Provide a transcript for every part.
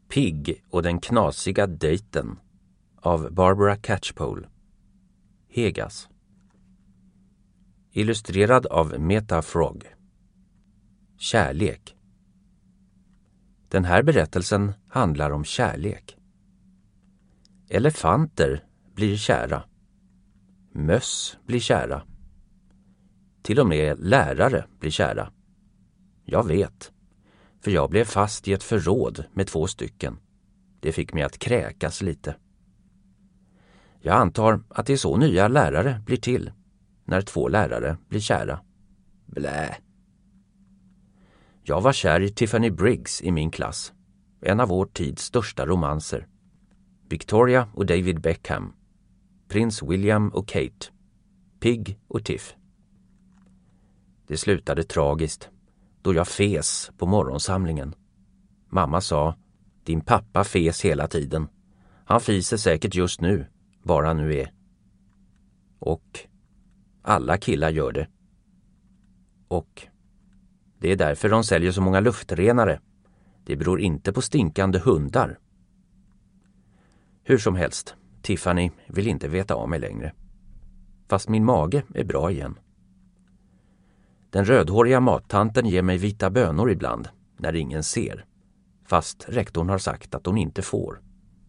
Pig och den knasiga dejten av Barbara Catchpole. Hegas. Illustrerad av Meta Frog. Kärlek. Den här berättelsen handlar om kärlek. Elefanter blir kära. Möss blir kära. Till och med lärare blir kära. Jag vet, för jag blev fast i ett förråd med 2 stycken. Det fick mig att kräkas lite. Jag antar att det är så nya lärare blir till, när 2 lärare blir kära. Blä. Jag var kär i Tiffany Briggs i min klass, en av vår tids största romanser. Victoria och David Beckham, prins William och Kate, Pig och Tiff. Det slutade tragiskt då jag fes på morgonsamlingen. Mamma sa, din pappa fes hela tiden. Han fiser säkert just nu, var han nu är. Och alla killar gör det. Och det är därför de säljer så många luftrenare. Det beror inte på stinkande hundar. Hur som helst, Tiffany vill inte veta av mig längre. Fast min mage är bra igen. Den rödhåriga mattanten ger mig vita bönor ibland, när ingen ser. Fast rektorn har sagt att hon inte får.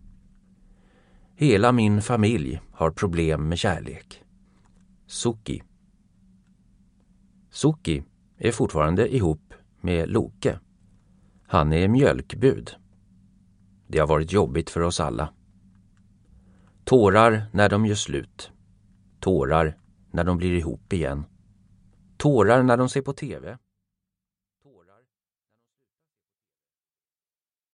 Hela min familj har problem med kärlek. Suki. Suki är fortfarande ihop med Loke. Han är mjölkbud. Det har varit jobbigt för oss alla. Tårar när de gör slut. Tårar när de blir ihop igen. Tårar när de ser på TV.